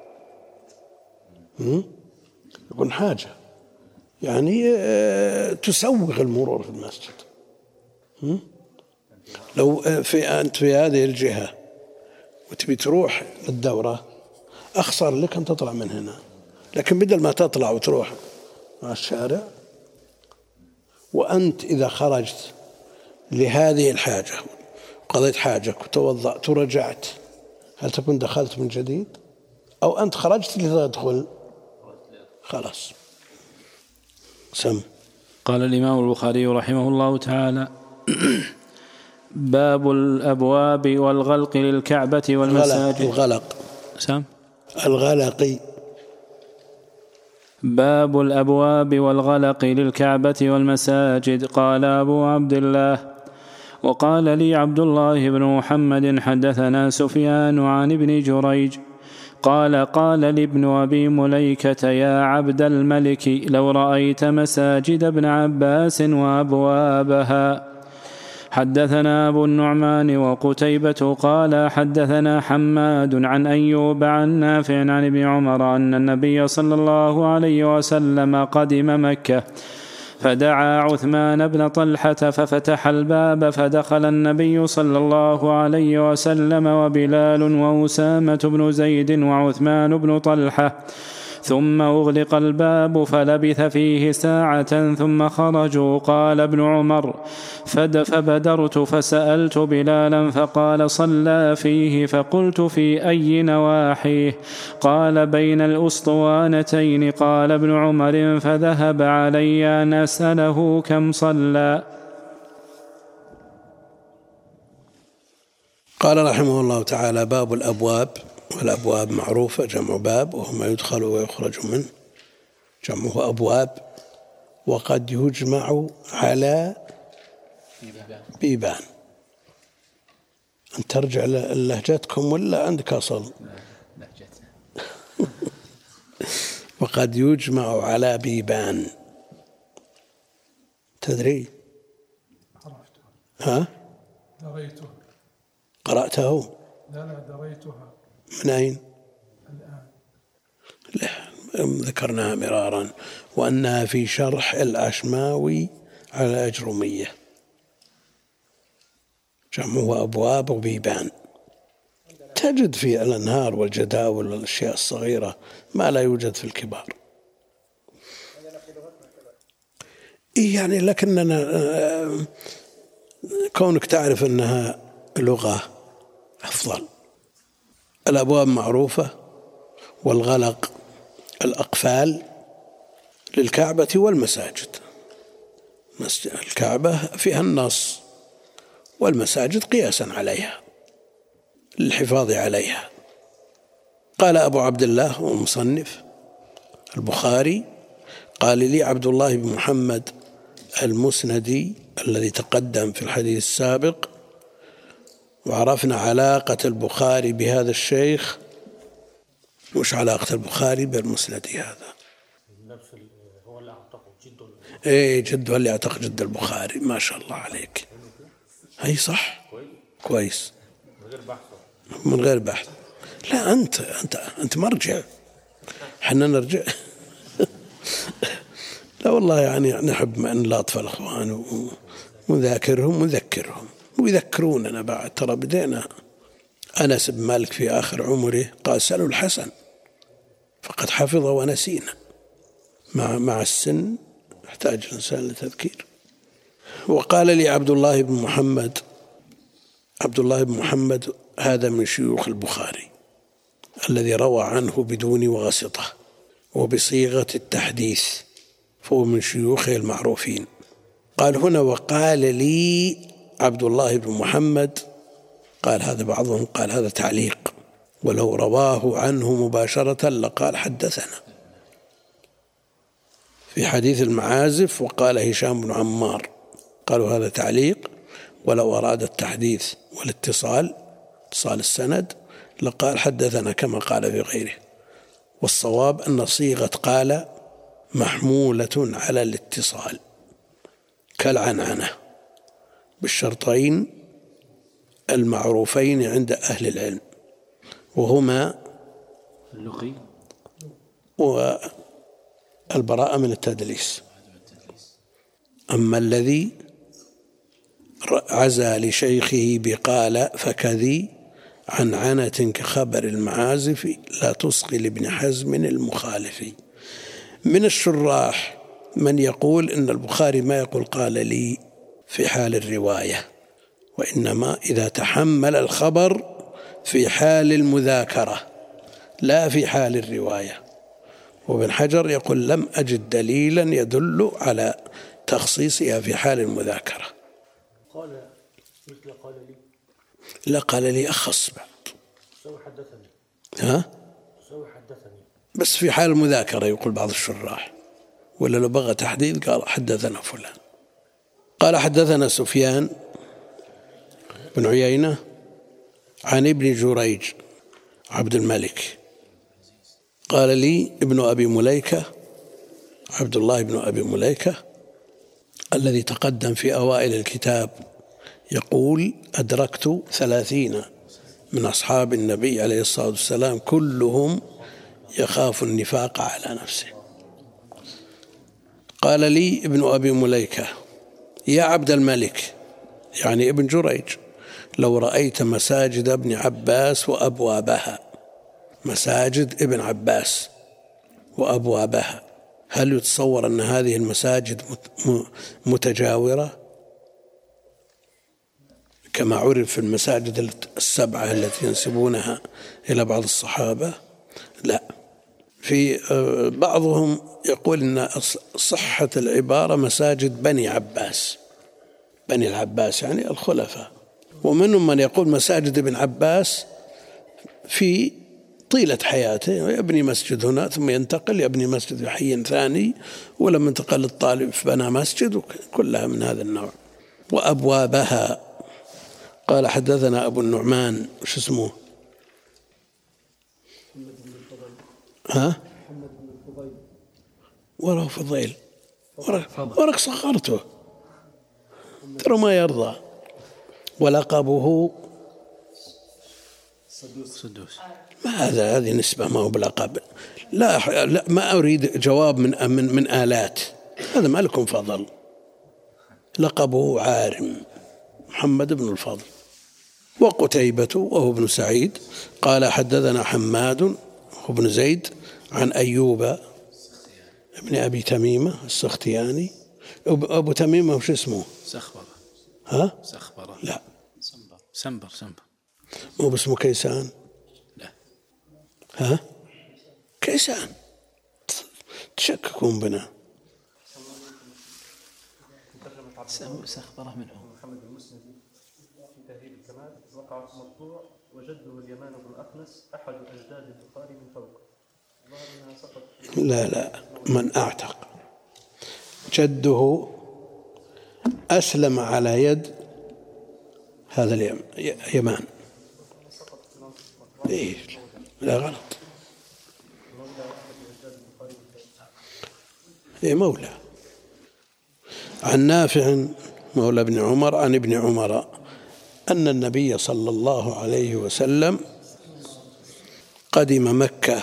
يكون حاجة يعني تسوغ المرور في المسجد. لو في أنت في هذه الجهة وتبي تروح للدورة، أخسر لك أن تطلع من هنا، لكن بدل ما تطلع وتروح مع الشارع، وأنت إذا خرجت لهذه الحاجة قضيت حاجك وتوضأت ورجعت، هل تكون دخلت من جديد؟ أو أنت خرجت لتدخل؟ خلاص سم. قال الإمام البخاري رحمه الله تعالى: باب الأبواب والغلق للكعبة والمساجد. الغلق سم الغلق. باب الأبواب والغلق للكعبة والمساجد. قال أبو عبد الله: وقال لي عبد الله بن محمد حدثنا سفيان عن ابن جريج قال قال لابن أبي مليكة يا عبد الملك لو رأيت مساجد ابن عباس وأبوابها. حدثنا أبو النعمان وقتيبة قال حدثنا حماد عن أيوب عن نافع عن ابن عمر أن النبي صلى الله عليه وسلم قدم مكة فدعا عثمان بن طلحة ففتح الباب فدخل النبي صلى الله عليه وسلم وبلال وأسامة بن زيد وعثمان بن طلحة ثم أغلق الباب فلبث فيه ساعة ثم خرجوا. قال ابن عمر فبدرت فسألت بلالا فقال صلى فيه فقلت في أي نواحيه؟ قال بين الأسطوانتين. قال ابن عمر فذهب علي أن أسأله كم صلى. قال رحمه الله تعالى باب الأبواب، والأبواب معروفة جمع باب وهو ما يدخل ويخرج منه جمعه أبواب، وقد يجمع على بيبان. أن ترجع لهجتكم ولا عندك أصل؟ وقد يجمع على بيبان. تدري؟ ها؟ دريته. قرأته؟ لا لا دريتها. من أين؟ الآن. لا ذكرناها مرارا، وأنها في شرح الأشماوي على أجرمية، جمعه أبواب وبيبان. تجد في الأنهار والجداول والأشياء الصغيرة ما لا يوجد في الكبار. يعني لكننا كونك تعرف أنها لغة أفضل. الأبواب معروفة، والغلق الأقفال للكعبة والمساجد. الكعبة فيها النص، والمساجد قياسا عليها للحفاظ عليها. قال أبو عبد الله ومصنف البخاري قال لي عبد الله بن محمد المسندي الذي تقدم في الحديث السابق، وعرفنا علاقة البخاري بهذا الشيخ. وش علاقة البخاري بالمسندي هذا؟ هو اللي اعتقد جده. ايه جده اللي اعتقد جد البخاري. ما شاء الله عليك. هي صح كويس من غير بحث. من غير بحث. لا أنت أنت أنت مرجع، حنا نرجع. لا والله يعني نحب أن نلاطف الأخوان ونذاكرهم ونذكرهم ويذكروننا بعد. ترى بدينا. أنس بن مالك في آخر عمره قال سألوا الحسن فقد حفظ ونسينا. مع مع السن يحتاج الإنسان لتذكير. وقال لي عبد الله بن محمد، عبد الله بن محمد هذا من شيوخ البخاري الذي روى عنه بدون واسطة وبصيغة التحديث، فهو من شيوخه المعروفين. قال هنا وقال لي عبد الله بن محمد، قال هذا بعضهم قال هذا تعليق، ولو رواه عنه مباشرة لقال حدثنا. في حديث المعازف وقال هشام بن عمار، قالوا هذا تعليق، ولو أراد التحديث والاتصال اتصال السند لقال حدثنا كما قال في غيره. والصواب أن صيغة قال محمولة على الاتصال كالعنعنة بالشرطين المعروفين عند أهل العلم، وهما اللقي والبراءة من التدليس. أما الذي عزى لشيخه بقال فكذي عنعنة كخبر المعازف لا تصغي لابن حزم المخالف. من الشراح من يقول إن البخاري ما يقول قال لي في حال الرواية، وإنما إذا تحمل الخبر في حال المذاكرة لا في حال الرواية. وابن حجر يقول لم أجد دليلا يدل على تخصيصها في حال المذاكرة. قال مثل قال لي. لا قال لي أخص بعد. سوى حدثني. ها؟ سوى حدثني. بس في حال المذاكرة يقول بعض الشراح، ولا لو بغى تحديد قال حدثنا فلان. قال حدثنا سفيان بن عيينة عن ابن جريج عبد الملك قال لي ابن أبي مليكة عبد الله بن أبي مليكة الذي تقدم في أوائل الكتاب يقول أدركت ثلاثين من أصحاب النبي عليه الصلاة والسلام كلهم يخاف النفاق على نفسه. قال لي ابن أبي مليكة يا عبد الملك يعني ابن جريج لو رأيت مساجد ابن عباس وأبوابها، مساجد ابن عباس وأبوابها، هل يتصور أن هذه المساجد متجاورة كما عرف في المساجد السبعة التي ينسبونها إلى بعض الصحابة؟ لا. في بعضهم يقول أن صحة العبارة مساجد بني عباس، بني العباس يعني الخلفاء، ومنهم من يقول مساجد ابن عباس في طيلة حياته يبني مسجد هنا ثم ينتقل يبني مسجد في حي ثاني، ولما انتقل الطالب بنى مسجد، كلها من هذا النوع. وأبوابها قال حدثنا أبو النعمان وش اسمه ها وراه فضيل ورق صغرته ترى ما يرضى. ولقبه سدوس. ما هذا هذه نسبة ما هو بلقب. لا, لا ما أريد جواب من من من آلات، هذا ما لكم فضل. لقبه عارم محمد بن الفضل. وقتيبة وهو ابن سعيد قال حدثنا حماد وابن زيد عن أيوب ابن أبي تميمة السختياني. أبو تميمة وش اسمه؟ سخبرة. ها؟ سخبرة. لا. سنبر سنبر سنبر. مو باسمه كيسان؟ لا. ها؟ كيسان. تشككون بنا. سخبرة منهم. محمد المسندي في تهذيب الكمال وقع مرفوع وجده اليمان بن الأخنس أحد أجداد البخاري من فوق. لا لا من أعتق جده أسلم على يد هذا اليمان. إيه لا غلط. إيه مولى عن نافع مولى ابن عمر عن ابن عمر أن النبي صلى الله عليه وسلم قدم مكة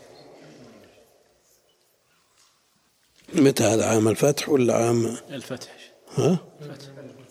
متى هذا؟ عام الفتح ولا عام الفتح؟ ها؟ الفتح.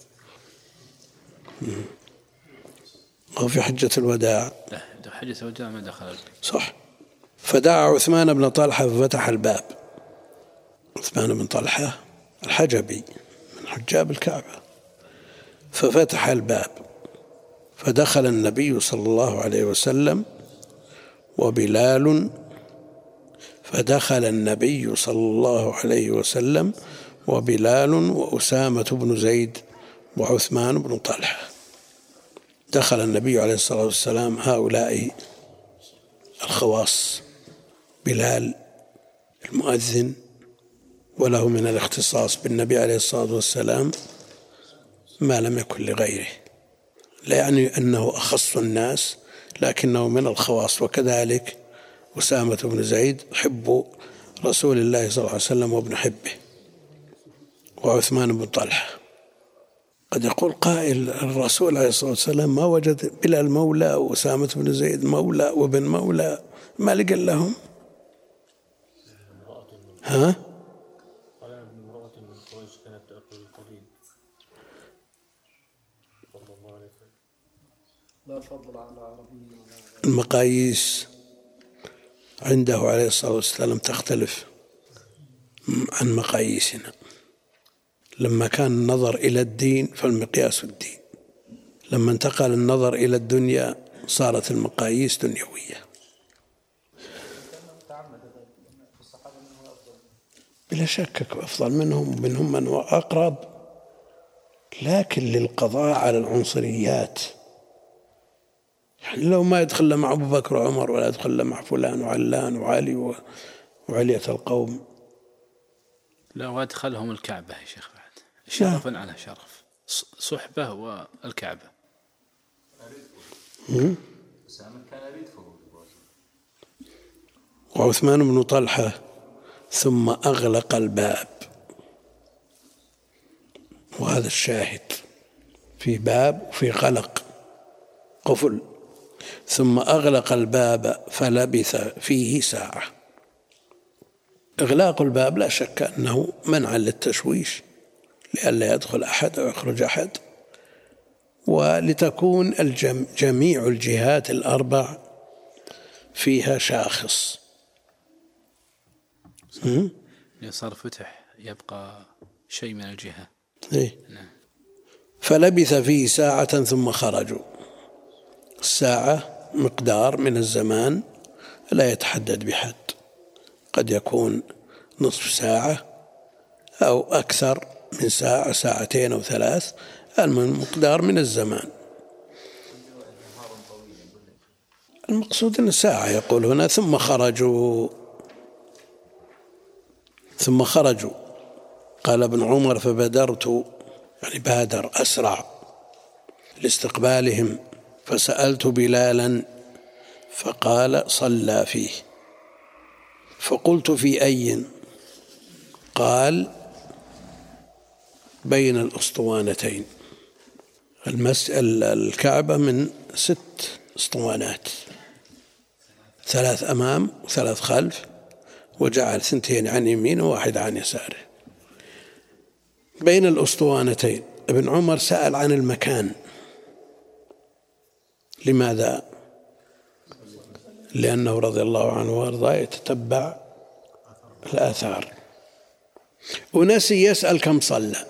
أو في حجة الوداع؟ لا حجة الوداع ما دخل البيت. صح. فدعا عثمان بن طلحة ففتح الباب. عثمان بن طلحة الحجبي من حجاب الكعبة، ففتح الباب فدخل النبي صلى الله عليه وسلم وبلال فدخل النبي صلى الله عليه وسلم وبلال وأسامة بن زيد وعثمان بن طلحة. دخل النبي عليه الصلاة والسلام هؤلاء الخواص، بلال المؤذن وله من الاختصاص بالنبي عليه الصلاة والسلام ما لم يكن لغيره، لا يعني أنه أخص الناس لكنه من الخواص. وكذلك أسامة بن زيد حب رسول الله صلى الله عليه وسلم وابن حبه، وعثمان بن طلحة. قد يقول قائل الرسول عليه الصلاة والسلام ما وجد بلال مولى وأسامة بن زيد مولى وابن مولى، ما لقى لهم؟ ها؟ المقاييس عنده عليه الصلاة والسلام تختلف عن مقاييسنا. لما كان النظر إلى الدين فالمقياس الدين، لما انتقل النظر إلى الدنيا صارت المقاييس دنيوية. بلا شك أفضل منهم منهم من هو أقرب، لكن للقضاء على العنصريات. يعني لو ما يدخل مع أبو بكر وعمر ولا يدخل مع فلان وعلان وعلي وعلية القوم. لا وادخلهم الكعبة يا شيخ بعد شرفا على شرف، صحبة والكعبة. وعثمان بن طلحة ثم أغلق الباب، وهذا الشاهد، في باب وفي غلق قفل، ثم أغلق الباب فلبث فيه ساعة. إغلاق الباب لا شك أنه منع للتشويش لئلا يدخل أحد أو يخرج أحد، ولتكون الجم... جميع الجهات الأربع فيها شاخص. صار فتح يبقى شيء من الجهة. إيه؟ فلبث فيه ساعة ثم خرجوا. الساعة مقدار من الزمان لا يتحدد بحد، قد يكون نصف ساعة أو أكثر من ساعة، ساعتين أو ثلاث، المقدار من الزمان. المقصود أن الساعة يقول هنا ثم خرجوا ثم خرجوا قال ابن عمر فبدرت، يعني بادر أسرع لاستقبالهم، فسألت بلالا فقال صلى فيه، فقلت في أي؟ قال بين الأسطوانتين. الكعبة من ست اسطوانات، ثلاث أمام وثلاث خلف، وجعل ثنتين عن يمين وواحد عن يساره. بين الأسطوانتين. ابن عمر سأل عن المكان، لماذا؟ لأنه رضي الله عنه وارضاه يتتبع الآثار، ونسي يسأل كم صلى.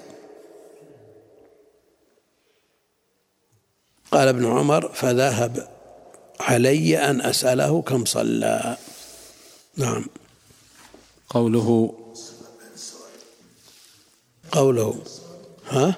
قال ابن عمر فذهب علي أن أسأله كم صلى. نعم. قوله قوله ها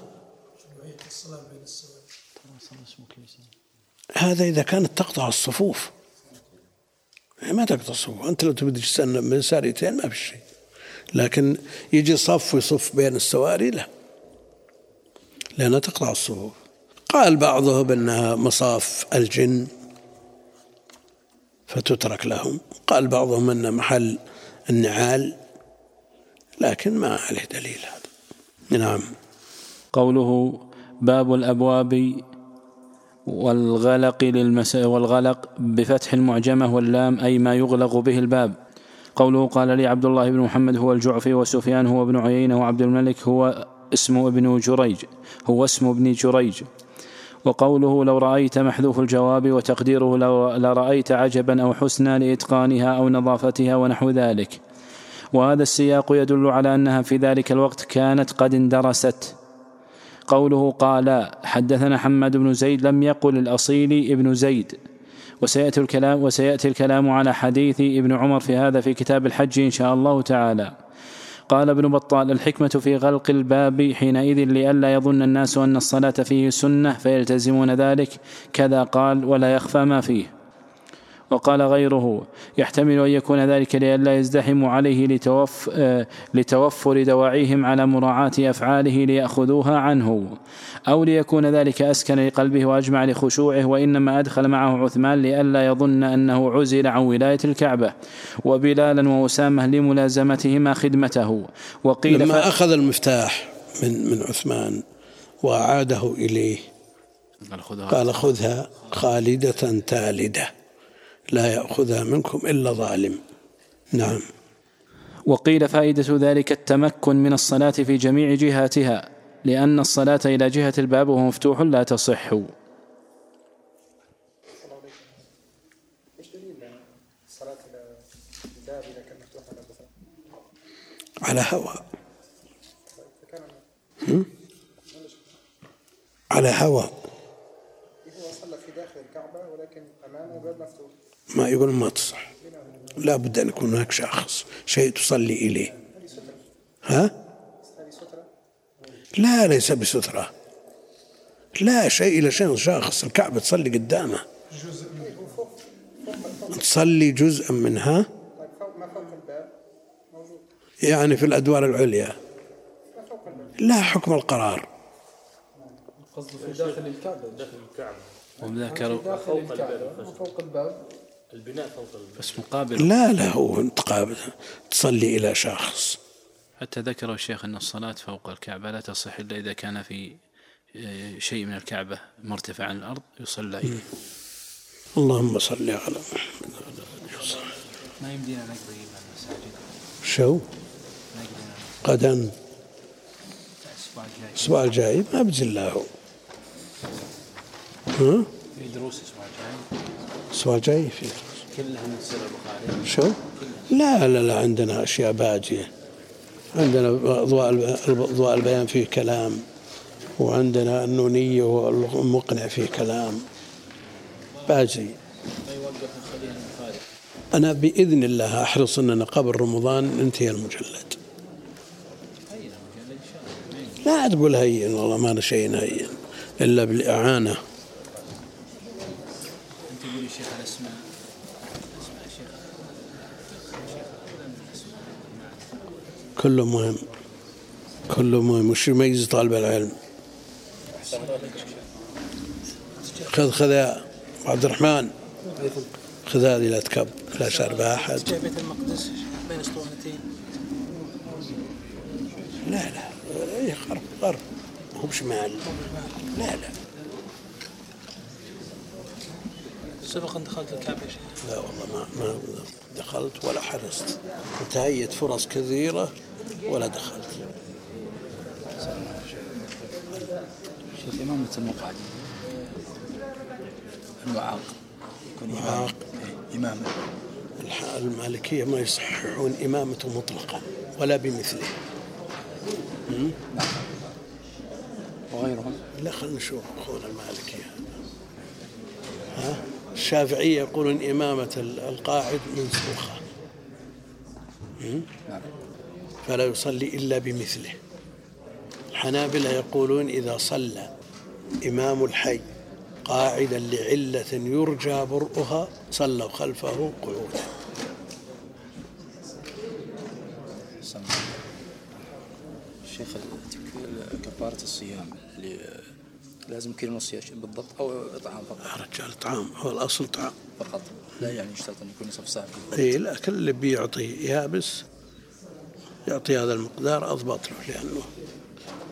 هذا إذا كانت تقطع الصفوف، ما تقطع الصفوف. أنت لو تبدي تستنى من ساريتين ما في شيء، لكن يجي صف ويصف بين السواري لا، لأنها تقطع الصفوف. قال بعضهم أنها مصاف الجن فتترك لهم، قال بعضهم أنها محل النعال، لكن ما عليه دليل هذا. نعم. قوله باب الأبواب والغلق للمس... والغلق بفتح المعجمة واللام، أي ما يغلق به الباب. قوله قال لي عبد الله بن محمد هو الجعفي، وسفيان هو ابن عيينة، وعبد الملك هو اسم ابن جريج هو اسم ابن جريج. وقوله لو رأيت محذوف الجواب، وتقديره لو لرأيت عجبا أو حسنا لإتقانها أو نظافتها ونحو ذلك. وهذا السياق يدل على أنها في ذلك الوقت كانت قد اندرست. قوله قال حدثنا حماد بن زيد لم يقل الأصيلي ابن زيد، وسيأتي الكلام, وسيأتي الكلام على حديث ابن عمر في هذا في كتاب الحج إن شاء الله تعالى. قال ابن بطال الحكمة في غلق الباب حينئذ لئلا يظن الناس أن الصلاة فيه سنة فيلتزمون ذلك، كذا قال ولا يخفى ما فيه. وقال غيره يحتمل أن يكون ذلك لئلا يزدحموا عليه لتوف لتوفر دواعيهم على مراعاة أفعاله ليأخذوها عنه، أو ليكون ذلك أسكن لقلبه وأجمع لخشوعه، وإنما أدخل معه عثمان لئلا يظن أنه عزل عن ولاية الكعبة، وبلالا وأسامة لملازمتهما خدمته. وقيل لما ف... أخذ المفتاح من من عثمان وأعاده إليه قال خذها خالدة تالدة لا يأخذها منكم إلا ظالم. نعم. وقيل فائدة ذلك التمكن من الصلاة في جميع جهاتها، لأن الصلاة إلى جهة الباب وهو مفتوح لا تصح. على هواء على هواء ما يقول ما تصح، لا بد أن يكون هناك شخص شيء تصلي إليه. ها؟ لا ليس بسترة، لا شيء إلى شيء شخص. الكعبة تصلي قدامه، تصلي جزءا منها يعني في الأدوار العليا، لا حكم القرار. قصده في داخل الكعبة. داخل الكعبة هم ذكروا فوق الباب فوق الباب البناء فوق الباب. بس مقابل. لا لا هو تقابل تصلي إلى شخص. حتى ذكروا الشيخ أن الصلاة فوق الكعبة لا تصح إلا إذا كان في شيء من الكعبة مرتفع عن الأرض يصلى إليه. اللهم صل على محمد. ما يمدينا نقضي المساجد. شو؟ غدا الأسبوع الجاي ما بجي الله. ها؟ في دروس الأسبوع الجاي. الأسبوع الجاي في كلها من سير البخاري. شو؟ لا لا لا عندنا أشياء باجية. عندنا أضواء البيان فيه كلام، وعندنا النونية والمقنع فيه كلام باجي. أنا بإذن الله أحرص أننا قبل رمضان ننتهي المجلد. لا تقول هين، والله ما أنا شيء هين إلا بالإعانة. أنت تقول الشيخ الأسماء أسماء الشيخ كله مهم، كله مهم. وش يميز طالب العلم؟ خذ خذ يا عبد الرحمن، خذ هذه لا تكب لا شرب أحد. جاء بيت المقدس بين اسطوانتين. لا لا إيه غرب غرب هو بشمال. لا لا سبقا دخلت الكعبة يا شيخ. لا والله ما ما دخلت ولا حرصت. تهيت فرص كثيرة ولا دخلت. شيخ إمامة المقعد المعاق يكون معاق. إمامة. المالكية ما يصححون إمامته مطلقا ولا بمثله. وغيرهم. لا خلنا نشوف أخونا المالكية. ها الشافعية يقولون إمامة القاعد منسوخة، فلا يصلي إلا بمثله. الحنابلة يقولون إذا صلى إمام الحي قاعدا لعلة يرجى برؤها صلوا خلفه قعودا. شيخ كفارة الصيام اللي لازم كيلو ونص بالضبط أو إطعام فقط؟ رجال طعام، هو الأصل طعام فقط، لا يعني يشترط أن يكون نصف ساعة. إيه لا، كل اللي بيعطي يابس يعطي هذا المقدار أضبط له، لأنه